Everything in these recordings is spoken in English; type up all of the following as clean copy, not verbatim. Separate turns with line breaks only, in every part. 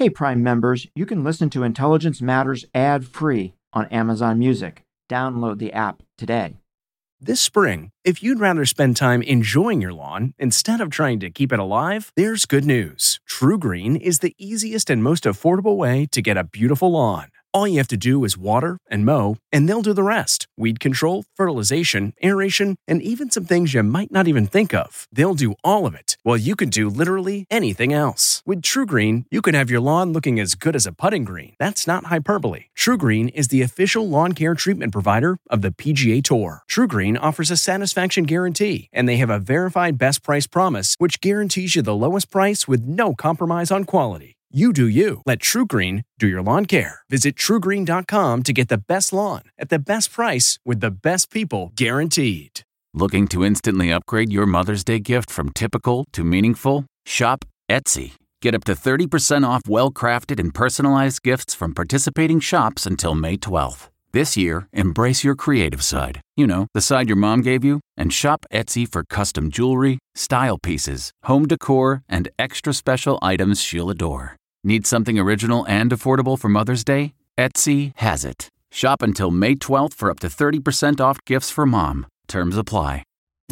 Hey, Prime members, you can listen to Intelligence Matters ad-free on Amazon Music. Download the app today.
This spring, if you'd rather spend time enjoying your lawn instead of trying to keep it alive, there's good news. TruGreen is the easiest and most affordable way to get a beautiful lawn. All you have to do is water and mow, and they'll do the rest. Weed control, fertilization, aeration, and even some things you might not even think of. They'll do all of it, while you can do literally anything else. With TruGreen, you can have your lawn looking as good as a putting green. That's not hyperbole. TruGreen is the official lawn care treatment provider of the PGA Tour. TruGreen offers a satisfaction guarantee, and they have a verified best price promise, which guarantees you the lowest price with no compromise on quality. You do you. Let TruGreen do your lawn care. Visit TruGreen.com to get the best lawn at the best price with the best people guaranteed.
Looking to instantly upgrade your Mother's Day gift from typical to meaningful? Shop Etsy. Get up to 30% off well-crafted and personalized gifts from participating shops until May 12th. This year, embrace your creative side. You know, the side your mom gave you. And shop Etsy for custom jewelry, style pieces, home decor, and extra special items she'll adore. Need something original and affordable for Mother's Day? Etsy has it. Shop until May 12th for up to 30% off gifts for mom. Terms apply.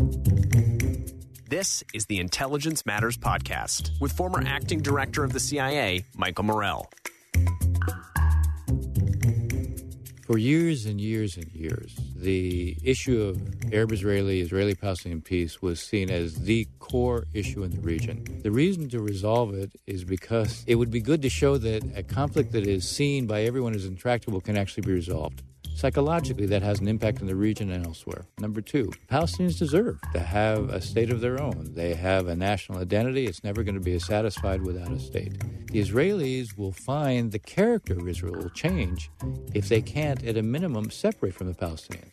This is the Intelligence Matters Podcast with former acting director of the CIA, Michael Morell.
For years and years and years, the issue of Arab-Israeli peace was seen as the core issue in the region. The reason to resolve it is because it would be good to show that a conflict that is seen by everyone as intractable can actually be resolved. Psychologically, that has an impact in the region and elsewhere. Number two, Palestinians deserve to have a state of their own. They have a national identity. It's never going to be satisfied without a state. The Israelis will find the character of Israel will change if they can't, at a minimum, separate from the Palestinians.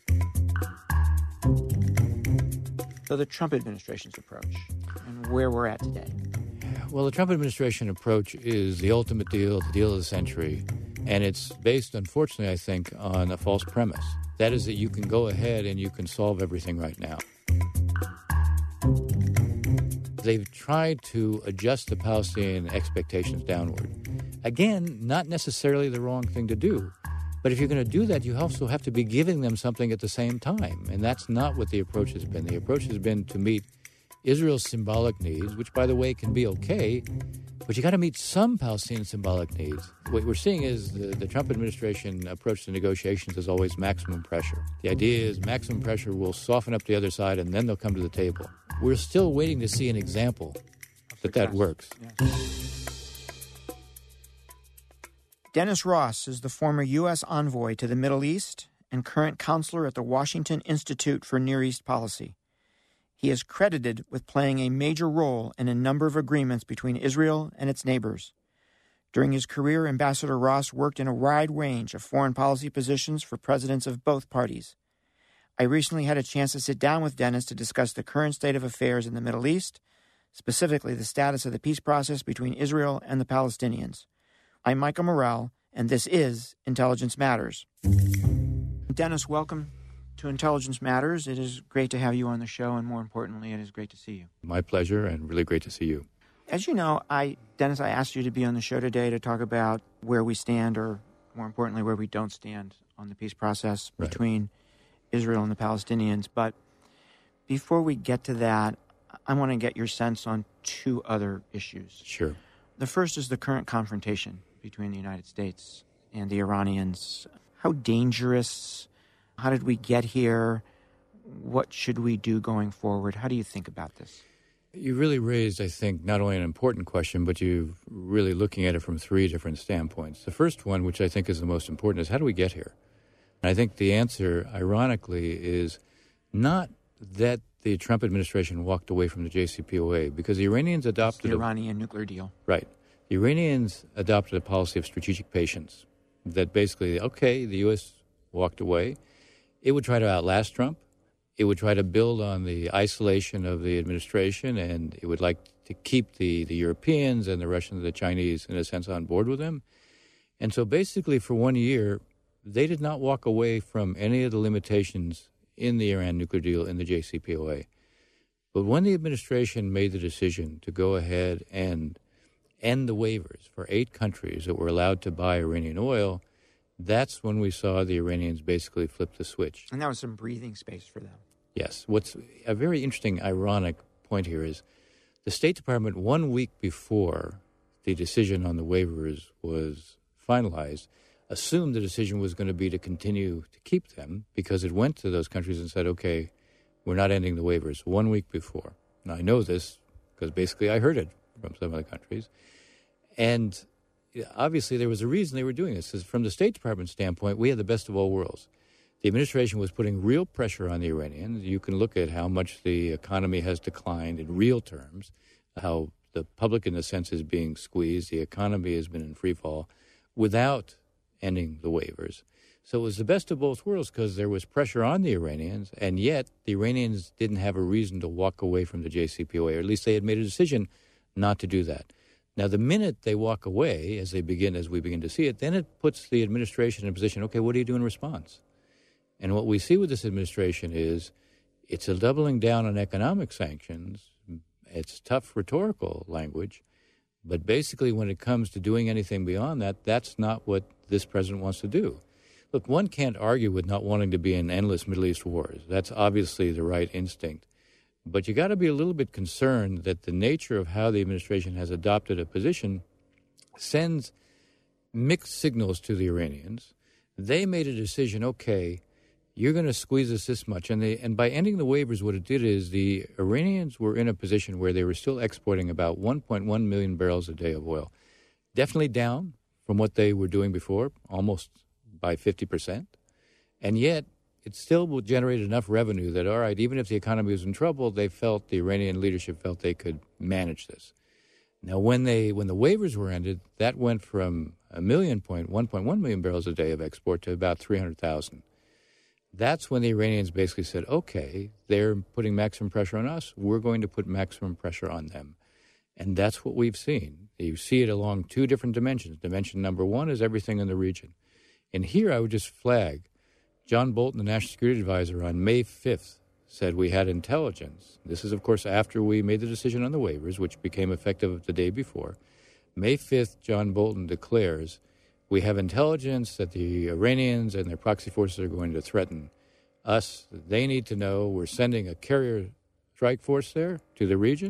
So the Trump administration's approach and where we're at today.
Well, the Trump administration approach is the ultimate deal, the deal of the century. And it's based, unfortunately, I think, on a false premise. That is that you can go ahead and you can solve everything right now. They've tried to adjust the Palestinian expectations downward. Again, not necessarily the wrong thing to do. But if you're going to do that, you also have to be giving them something at the same time. And that's not what the approach has been. The approach has been to meet Israel's symbolic needs, which, by the way, can be okay, but you got to meet some Palestinian symbolic needs. What we're seeing is the Trump administration approach to negotiations is always maximum pressure. The idea is maximum pressure will soften up the other side, and then they'll come to the table. We're still waiting to see an example that works.
Yes. Dennis Ross is the former U.S. envoy to the Middle East and current counselor at the Washington Institute for Near East Policy. He is credited with playing a major role in a number of agreements between Israel and its neighbors. During his career, Ambassador Ross worked in a wide range of foreign policy positions for presidents of both parties. I recently had a chance to sit down with Dennis to discuss the current state of affairs in the Middle East, specifically the status of the peace process between Israel and the Palestinians. I'm Michael Morell, and this is Intelligence Matters. Dennis, welcome to Intelligence Matters. It is great to have you on the show, and more importantly, it is great to see you.
My pleasure, and really great to see you.
As you know, Dennis, I asked you to be on the show today to talk about where we stand, or more importantly, where we don't stand on the peace process between Israel and the Palestinians. But before we get to that, I want to get your sense on two other issues.
Sure.
The first is the current confrontation between the United States and the Iranians. How dangerous? How did we get here? What should we do going forward? How do you think about this?
You really raised, I think, not only an important question, but you're really looking at it from three different standpoints. The first one, which I think is the most important, is how do we get here? And I think the answer, ironically, is not that the Trump administration walked away from the JCPOA, because the Iranians adopted...
the Iranian nuclear deal.
Right. The Iranians adopted a policy of strategic patience, that basically, okay, the U.S. walked away. It would try to outlast Trump. It would try to build on the isolation of the administration, and it would like to keep the Europeans and the Russians and the Chinese, in a sense, on board with them. And so basically for 1 year, they did not walk away from any of the limitations in the Iran nuclear deal in the JCPOA. But when the administration made the decision to go ahead and end the waivers for 8 countries that were allowed to buy Iranian oil, that's when we saw the Iranians basically flip the switch.
And that was some breathing space for them.
Yes. What's a very interesting, ironic point here is the State Department, 1 week before the decision on the waivers was finalized, assumed the decision was going to be to continue to keep them because it went to those countries and said, okay, we're not ending the waivers 1 week before. Now, I know this because basically I heard it from some of the countries. And obviously there was a reason they were doing this. From the State Department standpoint, we had the best of all worlds. The administration was putting real pressure on the Iranians. You can look at how much the economy has declined in real terms, how the public, in a sense, is being squeezed. The economy has been in free fall without ending the waivers. So it was the best of both worlds because there was pressure on the Iranians, and yet the Iranians didn't have a reason to walk away from the JCPOA, or at least they had made a decision not to do that. Now, the minute they walk away, as we begin to see it, then it puts the administration in a position, okay, what do you do in response? And what we see with this administration is it's a doubling down on economic sanctions. It's tough rhetorical language, but basically when it comes to doing anything beyond that, that's not what this president wants to do. Look, one can't argue with not wanting to be in endless Middle East wars. That's obviously the right instinct. But you got to be a little bit concerned that the nature of how the administration has adopted a position sends mixed signals to the Iranians. They made a decision, okay, you're going to squeeze us this much. And by ending the waivers, what it did is the Iranians were in a position where they were still exporting about 1.1 million barrels a day of oil. Definitely down from what they were doing before, almost by 50%. And yet, it still will generate enough revenue that, all right, even if the economy was in trouble, the Iranian leadership felt they could manage this. Now, when the waivers were ended, that went from 1.1 million barrels a day of export to about 300,000. That's when the Iranians basically said, okay, they're putting maximum pressure on us. We're going to put maximum pressure on them. And that's what we've seen. You see it along 2 different dimensions. Dimension number 1 is everything in the region. And here I would just flag, John Bolton, the National Security Advisor, on May 5th said we had intelligence. This is, of course, after we made the decision on the waivers, which became effective the day before. May 5th, John Bolton declares, we have intelligence that the Iranians and their proxy forces are going to threaten us. They need to know we're sending a carrier strike force there to the region.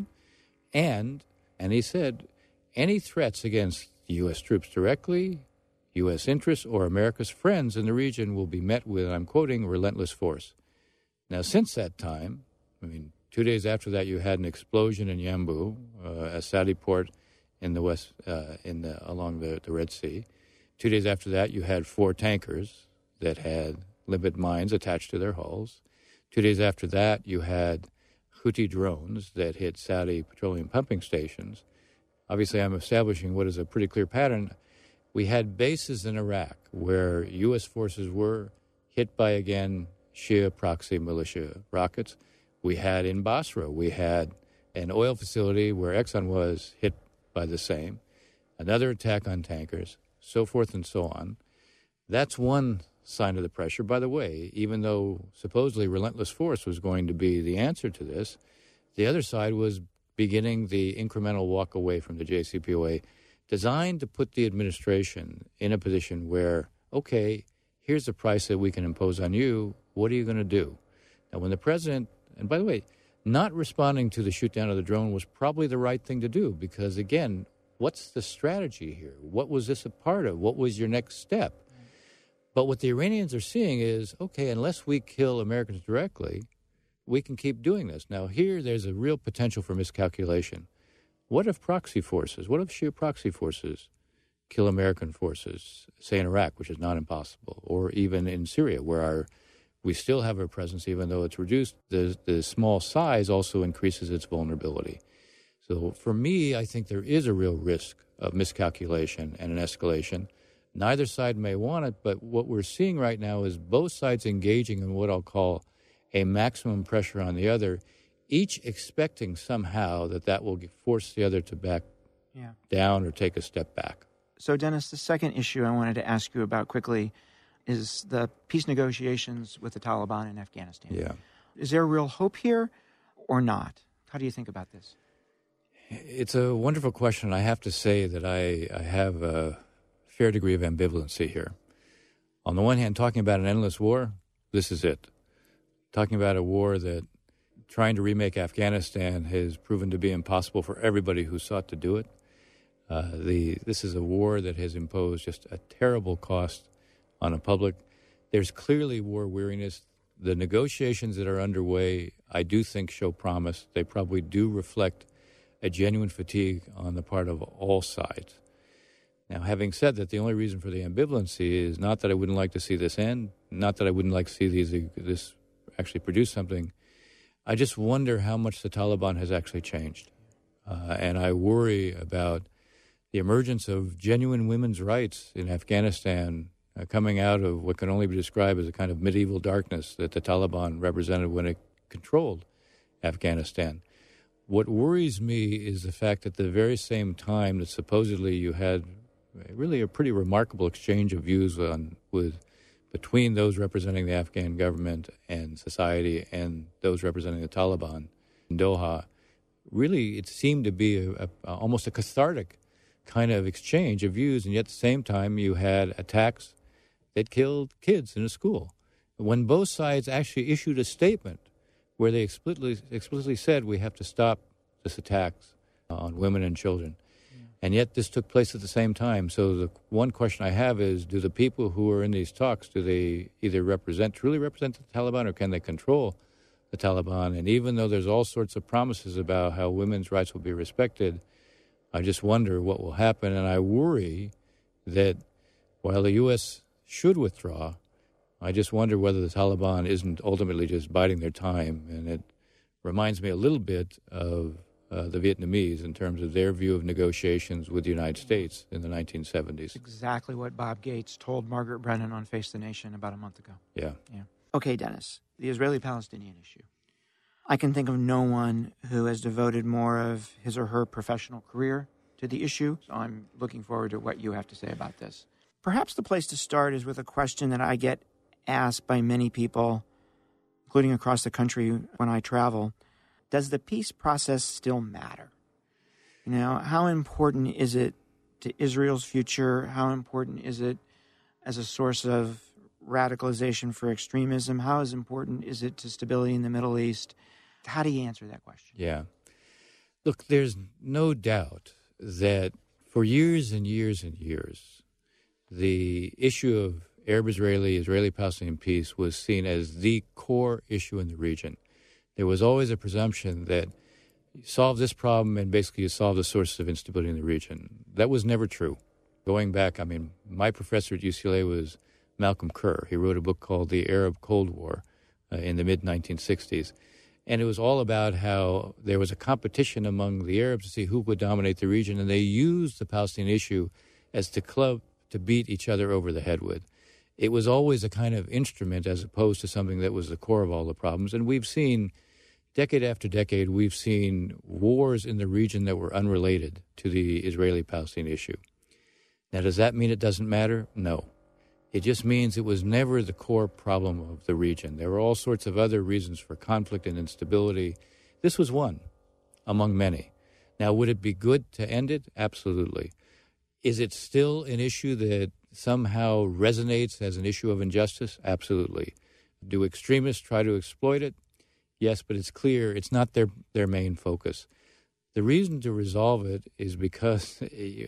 And he said, any threats against U.S. troops directly, U.S. interests, or America's friends in the region will be met with, I'm quoting, relentless force. Now, since that time, 2 days after that, you had an explosion in Yanbu, a Saudi port in the west, along the Red Sea. 2 days after that, you had 4 tankers that had limpet mines attached to their hulls. 2 days after that, you had Houthi drones that hit Saudi petroleum pumping stations. Obviously, I'm establishing what is a pretty clear pattern. We had bases in Iraq where U.S. forces were hit by, again, Shia proxy militia rockets. We had in Basra, we had an oil facility where Exxon was hit by the same. Another attack on tankers, so forth and so on. That's one sign of the pressure. By the way, even though supposedly relentless force was going to be the answer to this, the other side was beginning the incremental walk away from the JCPOA, designed to put the administration in a position where, okay, here's the price that we can impose on you. What are you going to do? Now, when the president, and by the way, not responding to the shoot down of the drone was probably the right thing to do because, again, what's the strategy here? What was this a part of? What was your next step? But what the Iranians are seeing is, okay, unless we kill Americans directly, we can keep doing this. Now, here there's a real potential for miscalculation. What if proxy forces, what if Shia proxy forces kill American forces, say in Iraq, which is not impossible, or even in Syria, where we still have a presence, even though it's reduced. The small size also increases its vulnerability. So for me, I think there is a real risk of miscalculation and an escalation. Neither side may want it, but what we're seeing right now is both sides engaging in what I'll call a maximum pressure on the other, each expecting somehow that will force the other to back down or take a step back.
So, Dennis, the second issue I wanted to ask you about quickly is the peace negotiations with the Taliban in Afghanistan.
Yeah.
Is there real hope here or not? How do you think about this?
It's a wonderful question. I have to say that I have a fair degree of ambivalency here. On the one hand, talking about an endless war, this is it. Talking about a war that trying to remake Afghanistan has proven to be impossible for everybody who sought to do it. This is a war that has imposed just a terrible cost on the public. There's clearly war weariness. The negotiations that are underway, I do think, show promise. They probably do reflect a genuine fatigue on the part of all sides. Now, having said that, the only reason for the ambivalency is not that I wouldn't like to see this end, not that I wouldn't like to see this actually produce something. I just wonder how much the Taliban has actually changed. And I worry about the emergence of genuine women's rights in Afghanistan coming out of what can only be described as a kind of medieval darkness that the Taliban represented when it controlled Afghanistan. What worries me is the fact that at the very same time that supposedly you had really a pretty remarkable exchange of views between those representing the Afghan government and society and those representing the Taliban in Doha, really it seemed to be almost a cathartic kind of exchange of views, and yet at the same time you had attacks that killed kids in a school. When both sides actually issued a statement where they explicitly said we have to stop this attacks on women and children. And yet this took place at the same time. So the one question I have is, do the people who are in these talks, do they either truly represent the Taliban, or can they control the Taliban? And even though there's all sorts of promises about how women's rights will be respected, I just wonder what will happen. And I worry that while the U.S. should withdraw, I just wonder whether the Taliban isn't ultimately just biding their time. And it reminds me a little bit of the Vietnamese in terms of their view of negotiations with the United States in the 1970s.
Exactly what Bob Gates told Margaret Brennan on Face the Nation about a month ago.
Yeah.
Okay, Dennis, the Israeli-Palestinian issue. I can think of no one who has devoted more of his or her professional career to the issue, so I'm looking forward to what you have to say about this. Perhaps the place to start is with a question that I get asked by many people, including across the country when I travel. Does the peace process still matter? You know, how important is it to Israel's future? How important is it as a source of radicalization for extremism? How important is it to stability in the Middle East? How do you answer that question?
Yeah. Look, there's no doubt that for years and years and years, the issue of Israeli-Palestinian peace was seen as the core issue in the region. There was always a presumption that you solve this problem and basically you solve the sources of instability in the region. That was never true. Going back, my professor at UCLA was Malcolm Kerr. He wrote a book called The Arab Cold War in the mid-1960s. And it was all about how there was a competition among the Arabs to see who would dominate the region, and they used the Palestinian issue as the club to beat each other over the head with. It was always a kind of instrument as opposed to something that was the core of all the problems. And we've seen, decade after decade, we've seen wars in the region that were unrelated to the Israeli-Palestinian issue. Now, does that mean it doesn't matter? No. It just means it was never the core problem of the region. There were all sorts of other reasons for conflict and instability. This was one among many. Now, would it be good to end it? Absolutely. Is it still an issue that somehow resonates as an issue of injustice? Absolutely. Do extremists try to exploit it? Yes, but it's clear it's not their main focus. The reason to resolve it is because,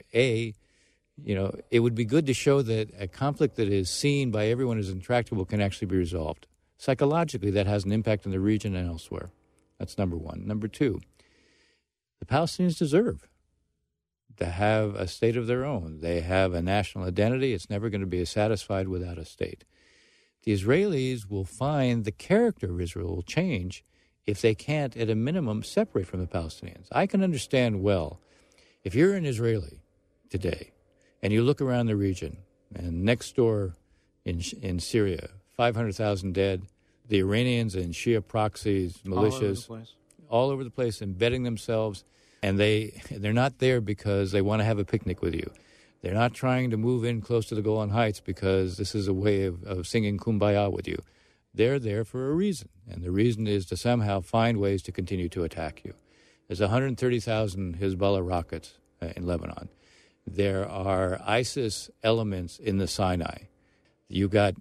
it would be good to show that a conflict that is seen by everyone as intractable can actually be resolved. Psychologically, that has an impact in the region and elsewhere. That's number one. Number two, the Palestinians deserve to have a state of their own. They have a national identity. It's never going to be satisfied without a state. The Israelis will find the character of Israel will change if they can't, at a minimum, separate from the Palestinians. I can understand well, if you're an Israeli today, and you look around the region, and next door in Syria, 500,000 dead, the Iranians and Shia proxies, militias, all over the place, embedding themselves, and they're not there because they want to have a picnic with you. They're not trying to move in close to the Golan Heights because this is a way of singing Kumbaya with you. They're there for a reason, and the reason is to somehow find ways to continue to attack you. There's 130,000 Hezbollah rockets in Lebanon. There are ISIS elements in the Sinai. You have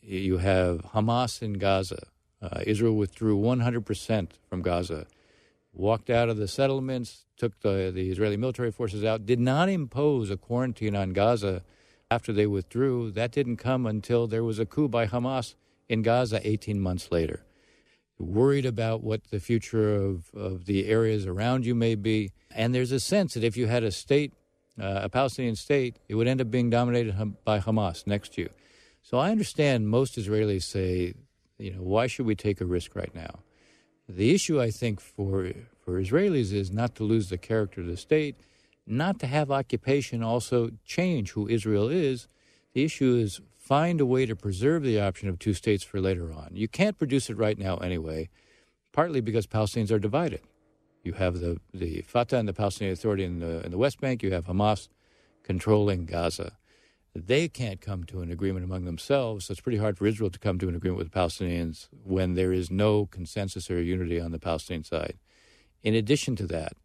Hamas in Gaza. Israel withdrew 100% from Gaza, walked out of the settlements, took the Israeli military forces out, did not impose a quarantine on Gaza after they withdrew. That didn't come until there was a coup by Hamas in Gaza 18 months later. Worried about what the future of the areas around you may be. And there's a sense that if you had a state, a Palestinian state, it would end up being dominated by Hamas next to you. So I understand most Israelis say, why should we take a risk right now? The issue, I think, for Israelis is not to lose the character of the state, not to have occupation also change who Israel is. The issue is find a way to preserve the option of two states for later on. You can't produce it right now anyway, partly because Palestinians are divided. You have the Fatah and the Palestinian Authority in the West Bank. You have Hamas controlling Gaza. They can't come to an agreement among themselves, so it's pretty hard for Israel to come to an agreement with the Palestinians when there is no consensus or unity on the Palestinian side. In addition to that,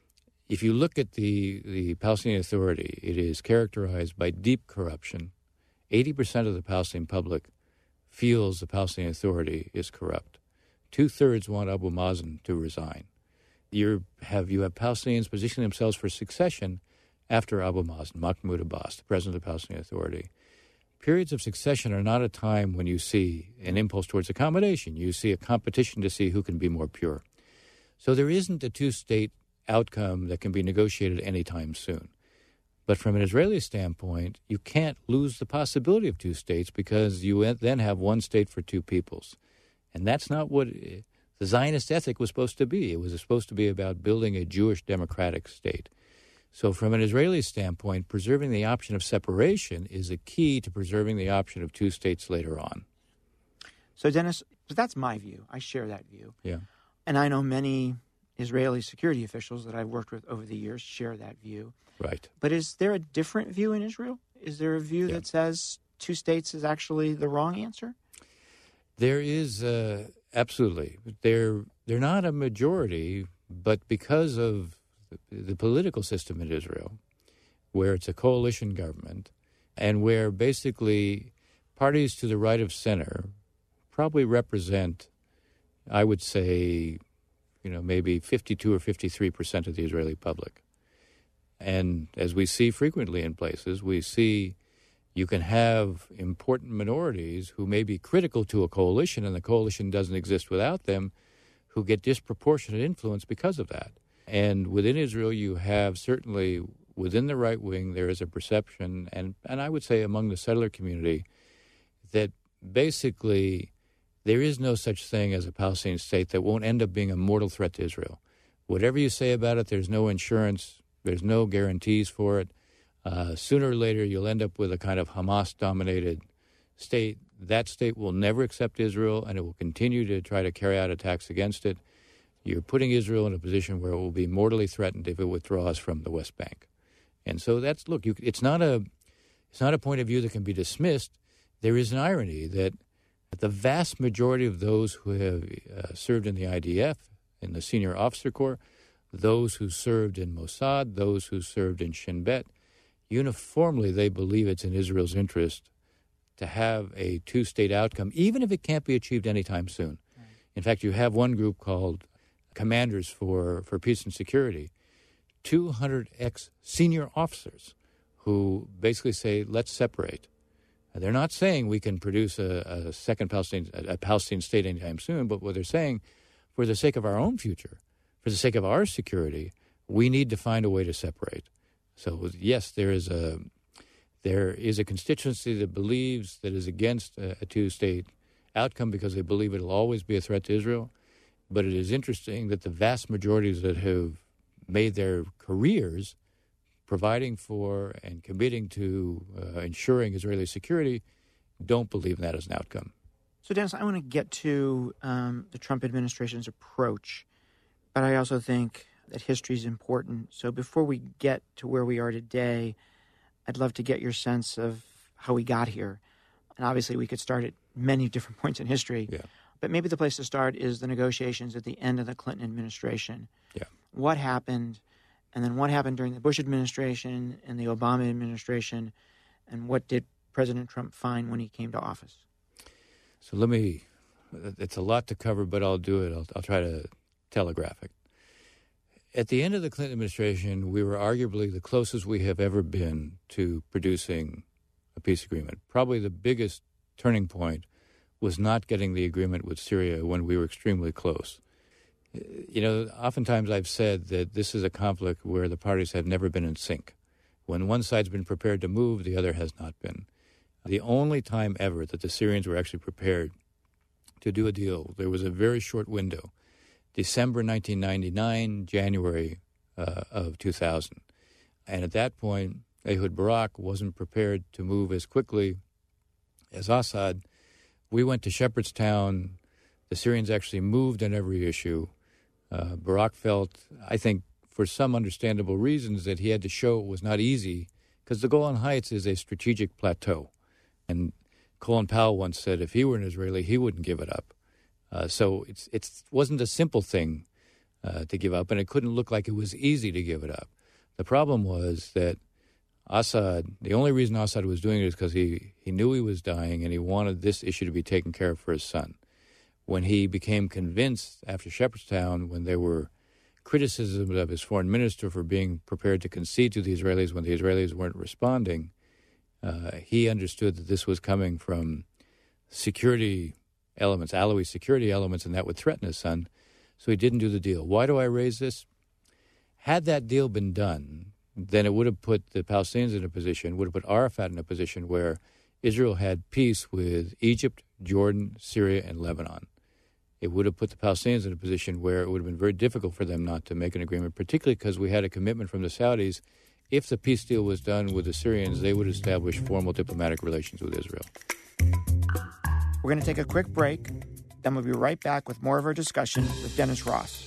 if you look at the Palestinian Authority, it is characterized by deep corruption. 80% of the Palestinian public feels the Palestinian Authority is corrupt. 2/3 want Abu Mazen to resign. You have Palestinians positioning themselves for succession after Abu Mazen, Mahmoud Abbas, the president of the Palestinian Authority. Periods of succession are not a time when you see an impulse towards accommodation. You see a competition to see who can be more pure. So there isn't a two-state outcome that can be negotiated anytime soon. But from an Israeli standpoint, you can't lose the possibility of two states because you then have one state for two peoples. And that's not what the Zionist ethic was supposed to be. It was supposed to be about building a Jewish democratic state. So from an Israeli standpoint, preserving the option of separation is a key to preserving the option of two states later on.
So, Dennis, that's my view. I share that view.
Yeah.
And I know many Israeli security officials that I've worked with over the years share that view.
Right.
But is there a different view in Israel? Is there a view that says two states is actually the wrong answer?
There is, absolutely. They're not a majority, but because of the political system in Israel, where it's a coalition government, and where basically parties to the right of center probably represent, I would say, maybe 52 or 53% of the Israeli public. And as we see frequently in places, we see you can have important minorities who may be critical to a coalition, and the coalition doesn't exist without them, who get disproportionate influence because of that. And within Israel, you have certainly within the right wing, there is a perception, and I would say among the settler community, that basically there is no such thing as a Palestinian state that won't end up being a mortal threat to Israel. Whatever you say about it, there's no insurance, there's no guarantees for it. Sooner or later, you'll end up with a kind of Hamas-dominated state. That state will never accept Israel, and it will continue to try to carry out attacks against it. You're putting Israel in a position where it will be mortally threatened if it withdraws from the West Bank. And so it's not a point of view that can be dismissed. There is an irony that the vast majority of those who have served in the IDF, in the senior officer corps, those who served in Mossad, those who served in Shin Bet, uniformly they believe it's in Israel's interest to have a two-state outcome, even if it can't be achieved anytime soon. Right. In fact, you have one group called Commanders for Peace and Security, 200 ex-senior officers who basically say, let's separate. They're not saying we can produce a second Palestinian state anytime soon, but what they're saying, for the sake of our own future, for the sake of our security, we need to find a way to separate. So yes, there is a constituency that believes that is against a two-state outcome because they believe it will always be a threat to Israel. But it is interesting that the vast majorities that have made their careers providing for and committing to ensuring Israeli security don't believe in that as an outcome.
So, Dennis, I want to get to the Trump administration's approach, but I also think that history is important. So before we get to where we are today, I'd love to get your sense of how we got here. And obviously we could start at many different points in history, but maybe the place to start is the negotiations at the end of the Clinton administration.
Yeah.
what happened, and then what happened during the Bush administration and the Obama administration, and what did President Trump find when he came to office?
So it's a lot to cover, but I'll do it. I'll try to telegraph it. At the end of the Clinton administration, we were arguably the closest we have ever been to producing a peace agreement. Probably the biggest turning point was not getting the agreement with Syria when we were extremely close. You know, oftentimes I've said that this is a conflict where the parties have never been in sync. When one side's been prepared to move, the other has not been. The only time ever that the Syrians were actually prepared to do a deal, there was a very short window, December 1999, January of 2000. And at that point, Ehud Barak wasn't prepared to move as quickly as Assad. We went to Shepherdstown. The Syrians actually moved on every issue. Barak felt, I think, for some understandable reasons, that he had to show it was not easy, because the Golan Heights is a strategic plateau. And Colin Powell once said if he were an Israeli, he wouldn't give it up. So it wasn't a simple thing to give up, and it couldn't look like it was easy to give it up. The problem was that Assad, the only reason Assad was doing it is because he knew he was dying, and he wanted this issue to be taken care of for his son. When he became convinced after Shepherdstown, when there were criticisms of his foreign minister for being prepared to concede to the Israelis when the Israelis weren't responding, he understood that this was coming from security elements, Alawi security elements, and that would threaten his son. So he didn't do the deal. Why do I raise this? Had that deal been done, then it would have put the Palestinians in a position, would have put Arafat in a position where Israel had peace with Egypt, Jordan, Syria, and Lebanon. It would have put the Palestinians in a position where it would have been very difficult for them not to make an agreement, particularly because we had a commitment from the Saudis. If the peace deal was done with the Syrians, they would establish formal diplomatic relations with Israel.
We're going to take a quick break, then we'll be right back with more of our discussion with Dennis Ross.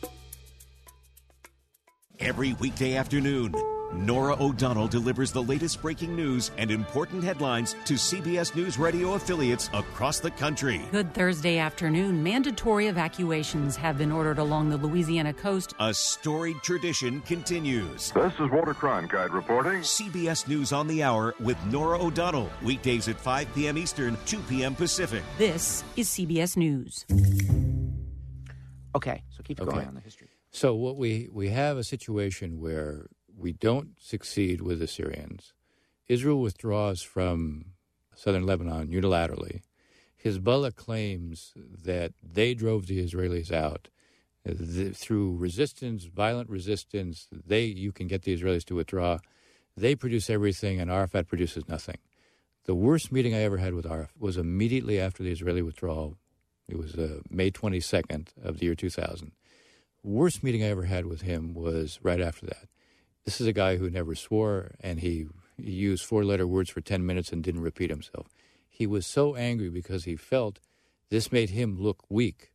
Every weekday afternoon, Nora O'Donnell delivers the latest breaking news and important headlines to CBS News Radio affiliates across the country.
Good Thursday afternoon. Mandatory evacuations have been ordered along the Louisiana coast.
A storied tradition continues.
This is Walter Cronkite reporting.
CBS News on the Hour with Nora O'Donnell. Weekdays at 5 p.m. Eastern, 2 p.m. Pacific.
This is CBS News.
Okay, so keep going on the history.
So what we have a situation where we don't succeed with the Syrians. Israel withdraws from southern Lebanon unilaterally. Hezbollah claims that they drove the Israelis out. Through resistance, violent resistance, you can get the Israelis to withdraw. They produce everything, and Arafat produces nothing. The worst meeting I ever had with Arafat was immediately after the Israeli withdrawal. It was May 22nd of the year 2000. Worst meeting I ever had with him was right after that. This is a guy who never swore, and he used four-letter words for 10 minutes and didn't repeat himself. He was so angry because he felt this made him look weak.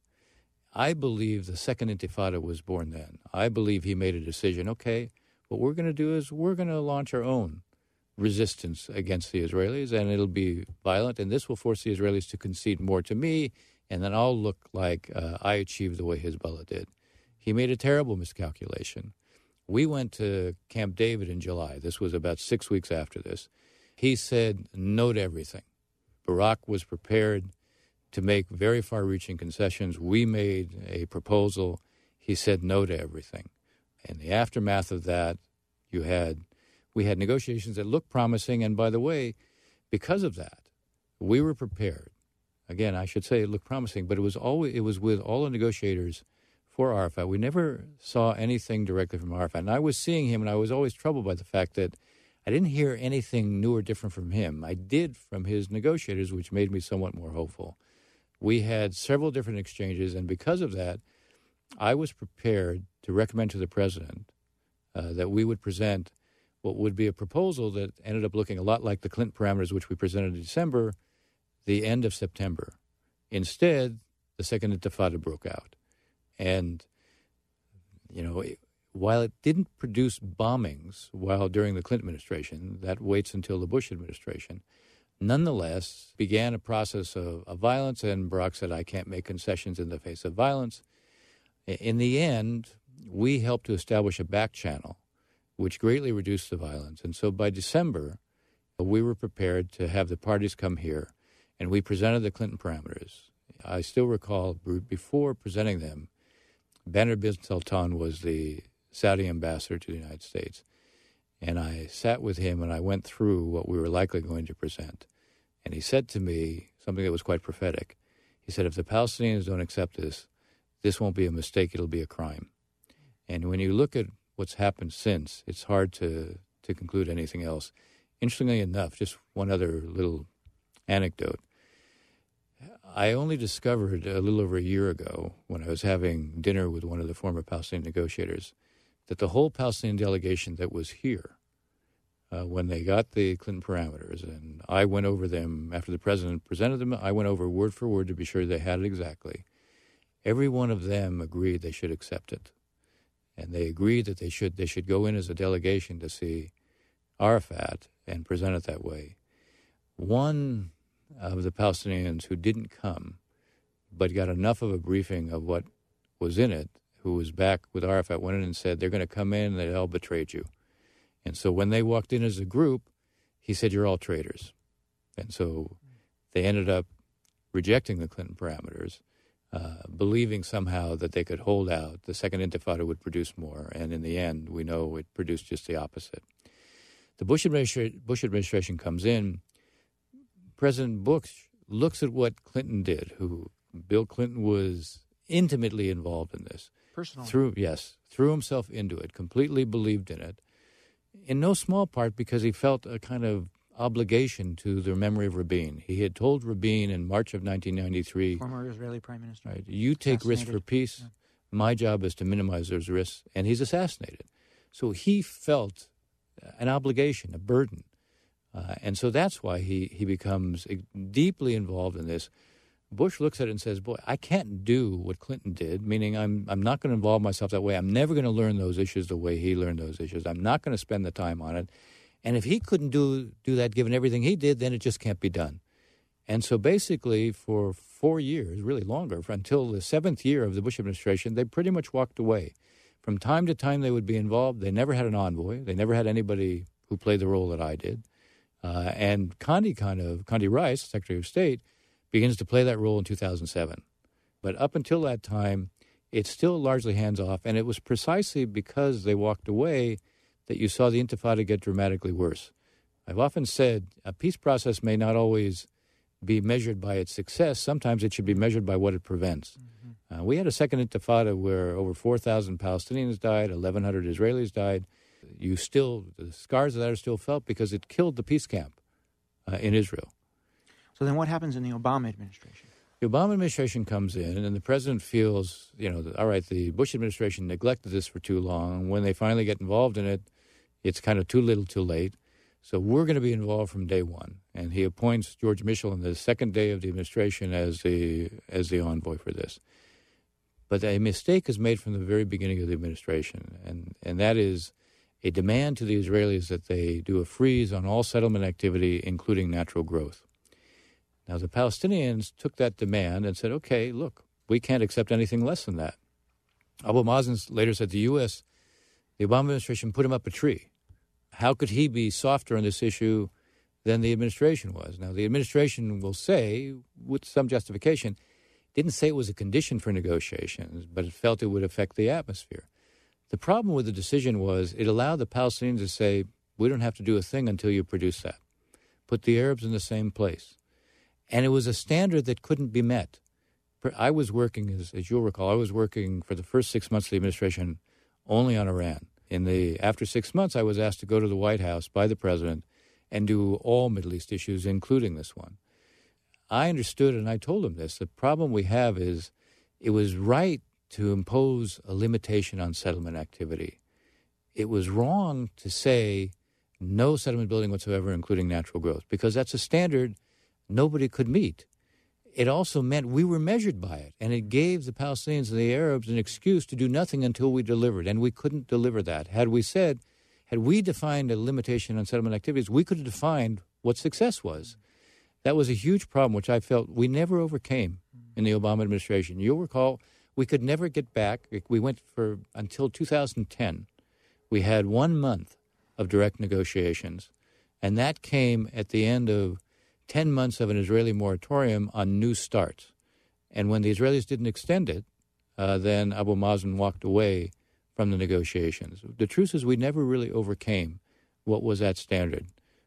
I believe the Second Intifada was born then. I believe he made a decision, okay, what we're going to do is we're going to launch our own resistance against the Israelis, and it'll be violent, and this will force the Israelis to concede more to me, and then I'll look like I achieved the way Hezbollah did. He made a terrible miscalculation. We went to Camp David in July. This was about 6 weeks after this. He said no to everything. Barak was prepared to make very far-reaching concessions. We made a proposal. He said no to everything. In the aftermath of that, we had negotiations that looked promising. And by the way, because of that, we were prepared. Again, I should say it looked promising, but it was with all the negotiators for Arafat. We never saw anything directly from Arafat. And I was seeing him, and I was always troubled by the fact that I didn't hear anything new or different from him. I did from his negotiators, which made me somewhat more hopeful. We had several different exchanges, and because of that, I was prepared to recommend to the president that we would present what would be a proposal that ended up looking a lot like the Clinton parameters, which we presented in December, the end of September. Instead, the Second Intifada broke out. And, while it didn't produce bombings during the Clinton administration, that waits until the Bush administration, nonetheless began a process of violence, and Barak said, I can't make concessions in the face of violence. In the end, we helped to establish a back channel, which greatly reduced the violence. And so by December, we were prepared to have the parties come here, and we presented the Clinton parameters. I still recall, before presenting them, Banner bin Sultan was the Saudi ambassador to the United States. And I sat with him and I went through what we were likely going to present. And he said to me something that was quite prophetic. He said, if the Palestinians don't accept this, this won't be a mistake, it'll be a crime. And when you look at what's happened since, it's hard to conclude anything else. Interestingly enough, just one other little anecdote. I only discovered a little over a year ago, when I was having dinner with one of the former Palestinian negotiators, that the whole Palestinian delegation that was here, when they got the Clinton parameters, and I went over them after the president presented them, I went over word for word to be sure they had it exactly. Every one of them agreed they should accept it. And they agreed that they should go in as a delegation to see Arafat and present it that way. One of the Palestinians who didn't come, but got enough of a briefing of what was in it, who was back with Arafat, went in and said, they're going to come in and they all betrayed you. And so when they walked in as a group, he said, you're all traitors. And so they ended up rejecting the Clinton parameters, believing somehow that they could hold out. The Second Intifada would produce more. And in the end, we know it produced just the opposite. The Bush administration comes in. President Bush looks at what Clinton did, who Bill Clinton was intimately involved in this.
Personally.
Threw himself into it, completely believed in it, in no small part because he felt a kind of obligation to the memory of Rabin. He had told Rabin in March of 1993,
former Israeli prime minister,
right, you take risks for peace, my job is to minimize those risks, and he's assassinated. So he felt an obligation, a burden. And so that's why he becomes deeply involved in this. Bush looks at it and says, boy, I can't do what Clinton did, meaning I'm not going to involve myself that way. I'm never going to learn those issues the way he learned those issues. I'm not going to spend the time on it. And if he couldn't do that given everything he did, then it just can't be done. And so basically for 4 years, really longer, until the 7th year of the Bush administration, they pretty much walked away. From time to time they would be involved. They never had an envoy. They never had anybody who played the role that I did. And Condi Rice, Secretary of State, begins to play that role in 2007. But up until that time, it's still largely hands-off, and it was precisely because they walked away that you saw the Intifada get dramatically worse. I've often said a peace process may not always be measured by its success. Sometimes it should be measured by what it prevents. Mm-hmm. We had a second Intifada where over 4,000 Palestinians died, 1,100 Israelis died. The scars of that are still felt because it killed the peace camp in Israel.
So then what happens in the Obama administration?
The Obama administration comes in, and the president feels, all right, the Bush administration neglected this for too long. When they finally get involved in it, it's kind of too little too late. So we're going to be involved from day one. And he appoints George Mitchell on the second day of the administration as the envoy for this. But a mistake is made from the very beginning of the administration, and that is a demand to the Israelis that they do a freeze on all settlement activity, including natural growth. Now, the Palestinians took that demand and said, okay, look, we can't accept anything less than that. Abu Mazen later said the Obama administration put him up a tree. How could he be softer on this issue than the administration was? Now, the administration will say, with some justification, didn't say it was a condition for negotiations, but it felt it would affect the atmosphere. The problem with the decision was it allowed the Palestinians to say, we don't have to do a thing until you produce that. Put the Arabs in the same place. And it was a standard that couldn't be met. I was working, as you'll recall, for the first 6 months of the administration only on Iran. After 6 months, I was asked to go to the White House by the president and do all Middle East issues, including this one. I understood, and I told him this, the problem we have is it was right to impose a limitation on settlement activity. It was wrong to say no settlement building whatsoever, including natural growth, because that's a standard nobody could meet. It also meant we were measured by it, and it gave the Palestinians and the Arabs an excuse to do nothing until we delivered, and we couldn't deliver that. Had we defined a limitation on settlement activities, we could have defined what success was. That was a huge problem, which I felt we never overcame in the Obama administration. You'll recall We could never get back. We went until 2010. We had 1 month of direct negotiations, and that came at the end of 10 months of an Israeli moratorium on new starts. And when the Israelis didn't extend it, then Abu Mazen walked away from the negotiations. The truth is we never really overcame what was that standard.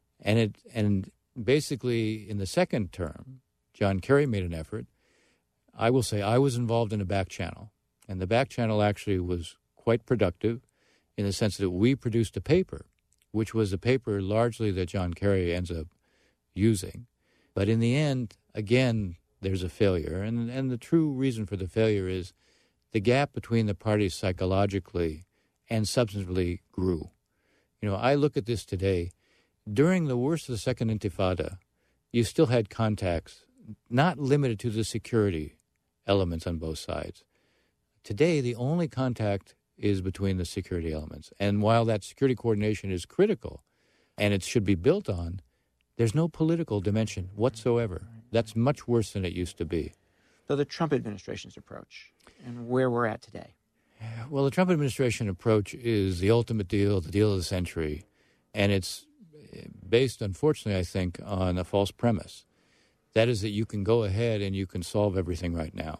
And basically in the second term, John Kerry made an effort. I will say I was involved in a back channel, and the back channel actually was quite productive in the sense that we produced a paper, which was a paper largely that John Kerry ends up using. But in the end, again, there's a failure. And the true reason for the failure is the gap between the parties psychologically and substantively grew. You know, I look at this today. During the worst of the Second Intifada, you still had contacts, not limited to the security elements on both sides. Today, the only contact is between the security elements. And while that security coordination is critical and it should be built on, there's no political dimension whatsoever. That's much worse than it used to be.
So the Trump administration's approach and where we're at today.
Well, the Trump administration approach is the ultimate deal, the deal of the century. And it's based, unfortunately, I think, on a false premise. That is that you can go ahead and you can solve everything right now.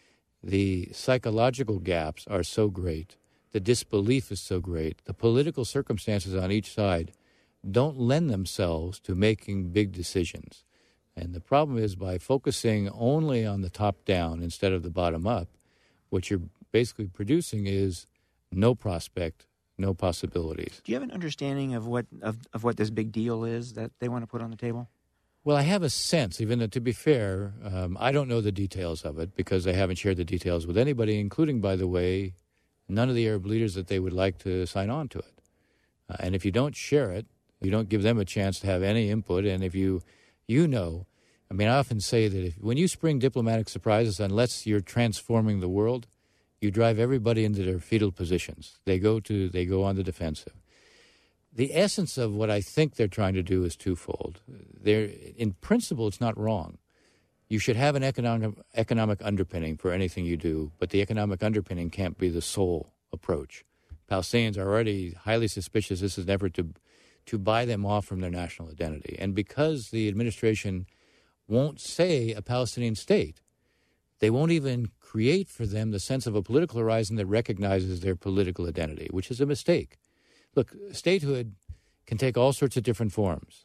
The psychological gaps are so great. The disbelief is so great. The political circumstances on each side don't lend themselves to making big decisions. And the problem is by focusing only on the top down instead of the bottom up, what you're basically producing is no prospect, no possibilities.
Do you have an understanding of what this big deal is that they want to put on the table?
Well, I have a sense, even though, to be fair, I don't know the details of it because I haven't shared the details with anybody, including, by the way, none of the Arab leaders that they would like to sign on to it. And if you don't share it, you don't give them a chance to have any input. And if you know, I mean, I often say that when you spring diplomatic surprises, unless you're transforming the world, you drive everybody into their fetal positions. They go on the defensive. The essence of what I think they're trying to do is twofold. In principle, it's not wrong. You should have an economic underpinning for anything you do, but the economic underpinning can't be the sole approach. Palestinians are already highly suspicious this is an effort to buy them off from their national identity. And because the administration won't say a Palestinian state, they won't even create for them the sense of a political horizon that recognizes their political identity, which is a mistake. Look, statehood can take all sorts of different forms.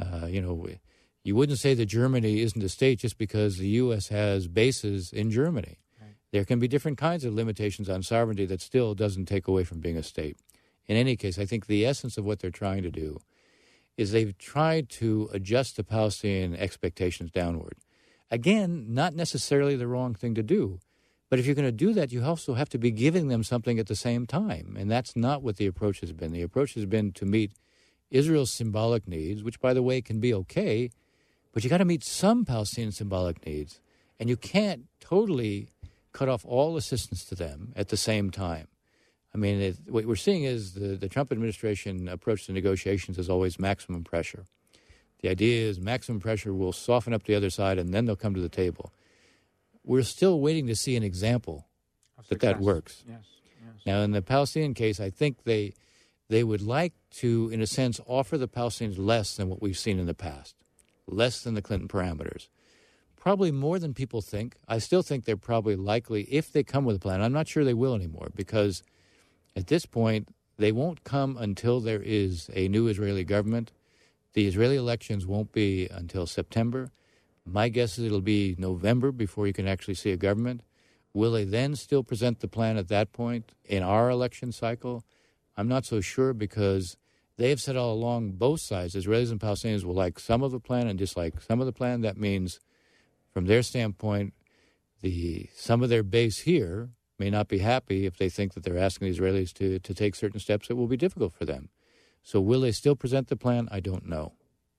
You wouldn't say that Germany isn't a state just because the U.S. has bases in Germany. Right. There can be different kinds of limitations on sovereignty that still doesn't take away from being a state. In any case, I think the essence of what they're trying to do is they've tried to adjust the Palestinian expectations downward. Again, not necessarily the wrong thing to do. But if you're going to do that, you also have to be giving them something at the same time. And that's not what the approach has been. The approach has been to meet Israel's symbolic needs, which, by the way, can be okay, but you got to meet some Palestinian symbolic needs. And you can't totally cut off all assistance to them at the same time. I mean, what we're seeing is the Trump administration approach to negotiations is always maximum pressure. The idea is maximum pressure will soften up the other side, and then they'll come to the table. We're still waiting to see an example that works.
Yes.
Now, in the Palestinian case, I think they would like to, in a sense, offer the Palestinians less than what we've seen in the past, less than the Clinton parameters. Probably more than people think. I still think they're probably likely, if they come with a plan. I'm not sure they will anymore because at this point, they won't come until there is a new Israeli government. The Israeli elections won't be until September. My guess is it'll be November before you can actually see a government. Will they then still present the plan at that point in our election cycle? I'm not so sure because they have said all along, both sides, Israelis and Palestinians, will like some of the plan and dislike some of the plan. That means, from their standpoint, some of their base here may not be happy if they think that they're asking the Israelis to take certain steps that will be difficult for them. So will they still present the plan? I don't know.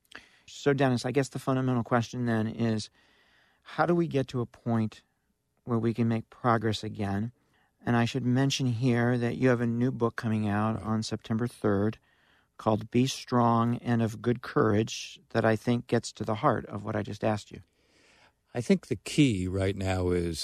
So, Dennis, I guess the fundamental question then is, how do we get to a point where we can make progress again? And I should mention here that you have a new book coming out on September 3rd called Be Strong and of Good Courage that I think gets to the heart of what I just asked you.
I think the key right now is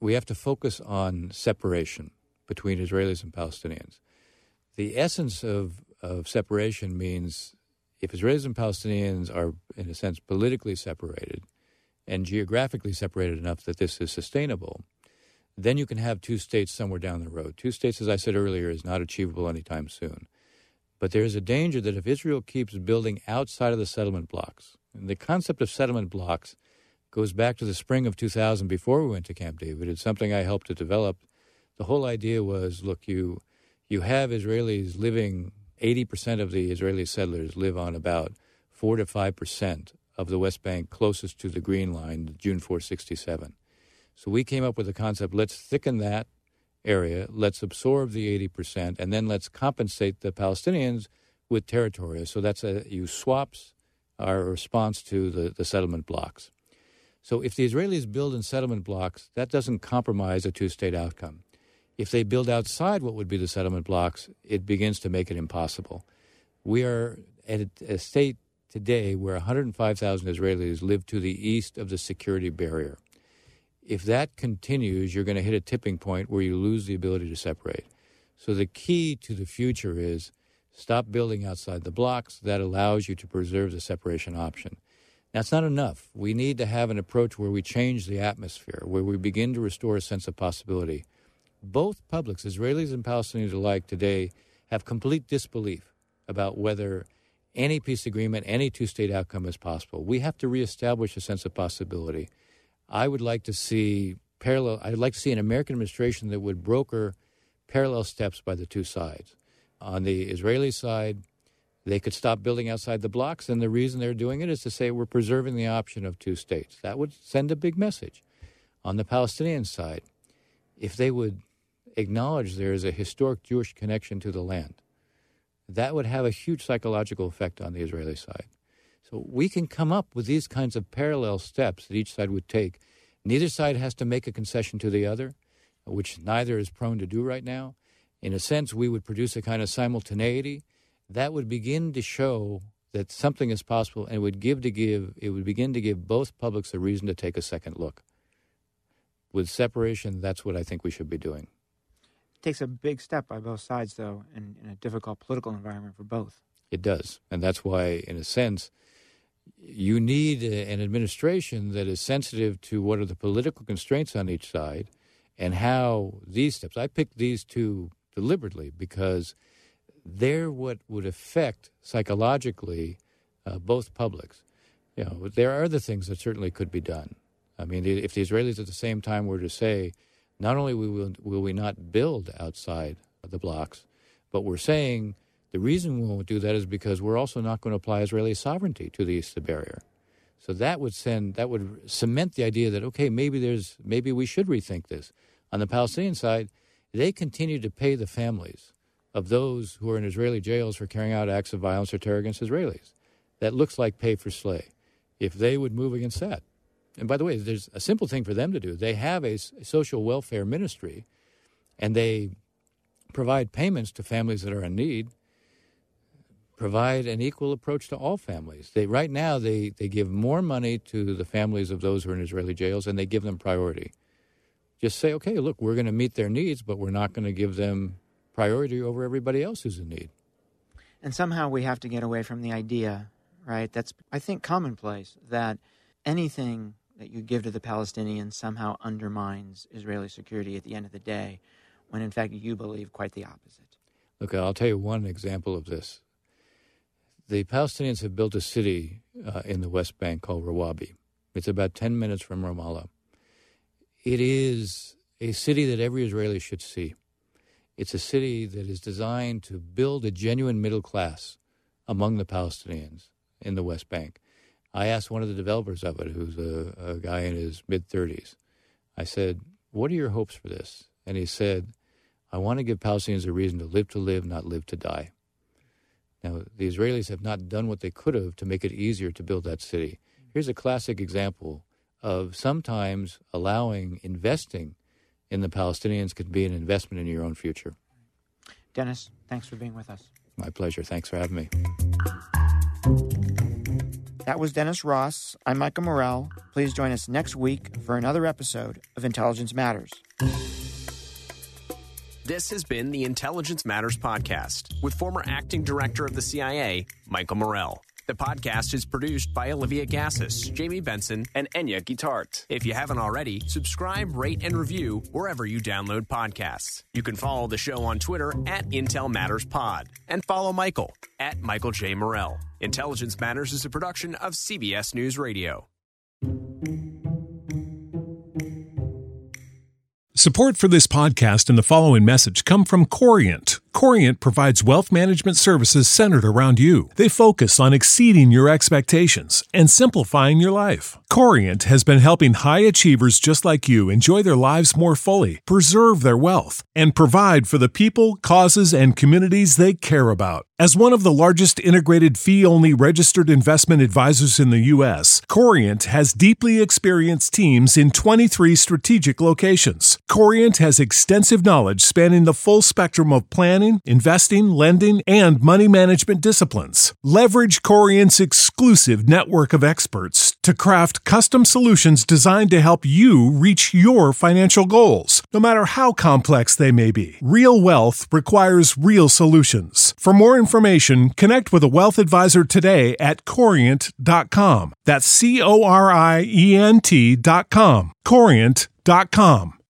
we have to focus on separation between Israelis and Palestinians. The essence of separation means if Israelis and Palestinians are, in a sense, politically separated and geographically separated enough that this is sustainable, then you can have two states somewhere down the road. Two states, as I said earlier, is not achievable anytime soon. But there is a danger that if Israel keeps building outside of the settlement blocks, and the concept of settlement blocks goes back to the spring of 2000 before we went to Camp David. It's something I helped to develop. The whole idea was, look, you have Israelis living, 80% of the Israeli settlers live on about 4 to 5% of the West Bank closest to the Green Line, June 467. So we came up with the concept, let's thicken that area, let's absorb the 80%, and then let's compensate the Palestinians with territory. So that's you swaps our response to the settlement blocks. So if the Israelis build in settlement blocks, that doesn't compromise a two-state outcome. If they build outside what would be the settlement blocks, it begins to make it impossible. We are at a state today where 105,000 Israelis live to the east of the security barrier. If that continues, you're going to hit a tipping point where you lose the ability to separate. So the key to the future is stop building outside the blocks. That allows you to preserve the separation option. That's not enough. We need to have an approach where we change the atmosphere, where we begin to restore a sense of possibility. Both publics, Israelis and Palestinians alike today, have complete disbelief about whether any peace agreement, any two-state outcome is possible. We have to reestablish a sense of possibility. I would like to see an American administration that would broker parallel steps by the two sides. On the Israeli side, they could stop building outside the blocks, and the reason they're doing it is to say we're preserving the option of two states. That would send a big message. On the Palestinian side, if they would acknowledge there is a historic Jewish connection to the land, that would have a huge psychological effect on the Israeli side. So we can come up with these kinds of parallel steps that each side would take. Neither side has to make a concession to the other, which neither is prone to do right now. In a sense, we would produce a kind of simultaneity that would begin to show that something is possible, and it would begin to give both publics a reason to take a second look. With separation, that's what I think we should be doing.
It takes a big step by both sides, though, in a difficult political environment for both.
It does, and that's why, in a sense, you need an administration that is sensitive to what are the political constraints on each side and how these steps. I picked these two deliberately because they're what would affect psychologically both publics. You know, there are other things that certainly could be done. I mean, if the Israelis at the same time were to say, not only will we not build outside the blocks, but we're saying the reason we won't do that is because we're also not going to apply Israeli sovereignty to the east of the barrier. So that would cement the idea that, okay, maybe we should rethink this. On the Palestinian side, they continue to pay the families of those who are in Israeli jails for carrying out acts of violence or terror against Israelis. That looks like pay for slay. If they would move against that. And by the way, there's a simple thing for them to do. They have a social welfare ministry, and they provide payments to families that are in need, provide an equal approach to all families. Right now, they give more money to the families of those who are in Israeli jails, and they give them priority. Just say, okay, look, we're going to meet their needs, but we're not going to give them priority over everybody else who's in need.
And somehow we have to get away from the idea, right, that's, I think, commonplace, that anything that you give to the Palestinians somehow undermines Israeli security at the end of the day, when in fact you believe quite the opposite.
Look, I'll tell you one example of this. The Palestinians have built a city in the West Bank called Rawabi. It's about 10 minutes from Ramallah. It is a city that every Israeli should see. It's a city that is designed to build a genuine middle class among the Palestinians in the West Bank. I asked one of the developers of it, who's a guy in his mid-30s. I said, what are your hopes for this? And he said, I want to give Palestinians a reason to live, not live to die. Now, the Israelis have not done what they could have to make it easier to build that city. Here's a classic example of sometimes investing in the Palestinians could be an investment in your own future.
Dennis, thanks for being with us.
My pleasure. Thanks for having me.
That was Dennis Ross. I'm Michael Morell. Please join us next week for another episode of Intelligence Matters.
This has been the Intelligence Matters podcast with former acting director of the CIA, Michael Morell. The podcast is produced by Olivia Gassis, Jamie Benson, and Enya Guitart. If you haven't already, subscribe, rate, and review wherever you download podcasts. You can follow the show on Twitter at Intel Matters Pod and follow Michael at Michael J. Morell. Intelligence Matters is a production of CBS News Radio.
Support for this podcast and the following message come from Corient. Corient provides wealth management services centered around you. They focus on exceeding your expectations and simplifying your life. Corient has been helping high achievers just like you enjoy their lives more fully, preserve their wealth, and provide for the people, causes, and communities they care about. As one of the largest integrated fee-only registered investment advisors in the U.S., Corient has deeply experienced teams in 23 strategic locations. Corient has extensive knowledge spanning the full spectrum of planning, investing, lending, and money management disciplines. Leverage Corient's exclusive network of experts to craft custom solutions designed to help you reach your financial goals, no matter how complex they may be. Real wealth requires real solutions. For more information, connect with a wealth advisor today at Corient.com. That's Corient.com. Corient.com.